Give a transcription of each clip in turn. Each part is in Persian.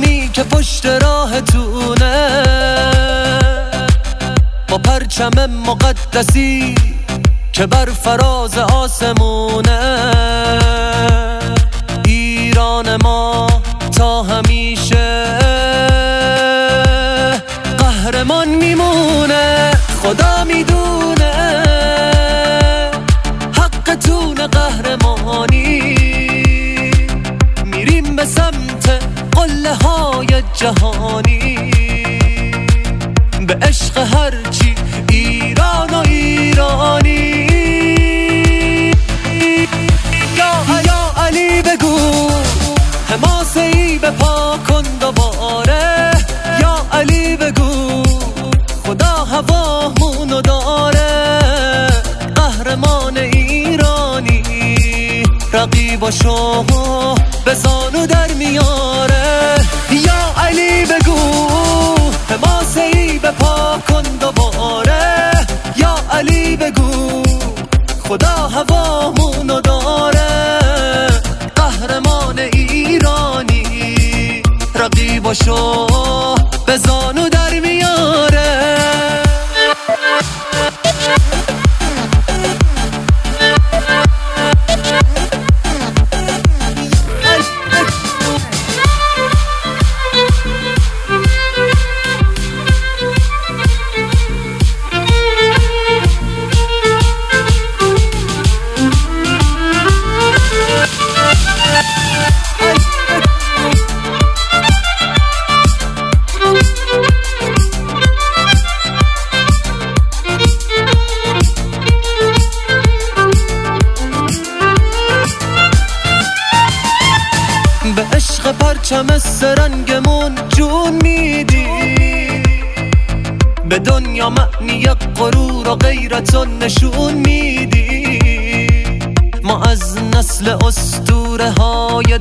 مردمی که پشت راهتونه، با پرچم مقدسی که بر فراز آسمونه. ایران ما تا همیشه قهرمان میمونه. خدا میدونه حقتون قهرمانی. میریم به سمت قله های جهانی، به عشق هرچی ایران و ایرانی. یا علی بگو حماسه‌ای به پا کن دوباره. یا علی بگو خدا هوامونو داره. قهرمان ایرانی رقیباشو به زانو در میاره. یا علی بگو حماسه‌ای به پا کن دوباره. یا علی بگو خدا هوامونو داره. قهرمان ایرانی رقیباشو به زانو در میاره. به عشق پرچم سرنگمون جون میدی. به دنیا معنی غرور و غیرتو نشون میدی. ما از نسل اسطوره های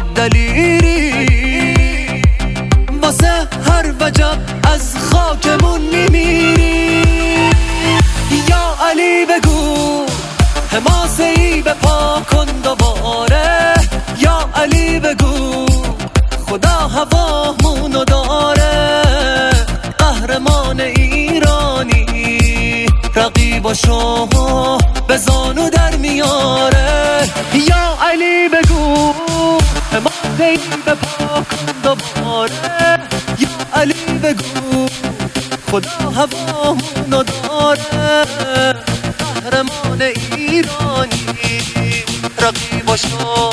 دلیری، واسه هر وجب از خاکمون میمیری. یا علی بگو حماسه‌ای به پا کن دوباره. یا علی بگو خدا هوامونو داره. قهرمان ایرانی رقیباشو به زانو در میاره. یا علی بگو حماسه‌ای به پا کن دوباره. یا علی بگو خدا هوامونو داره. قهرمان ایرانی رقیباشو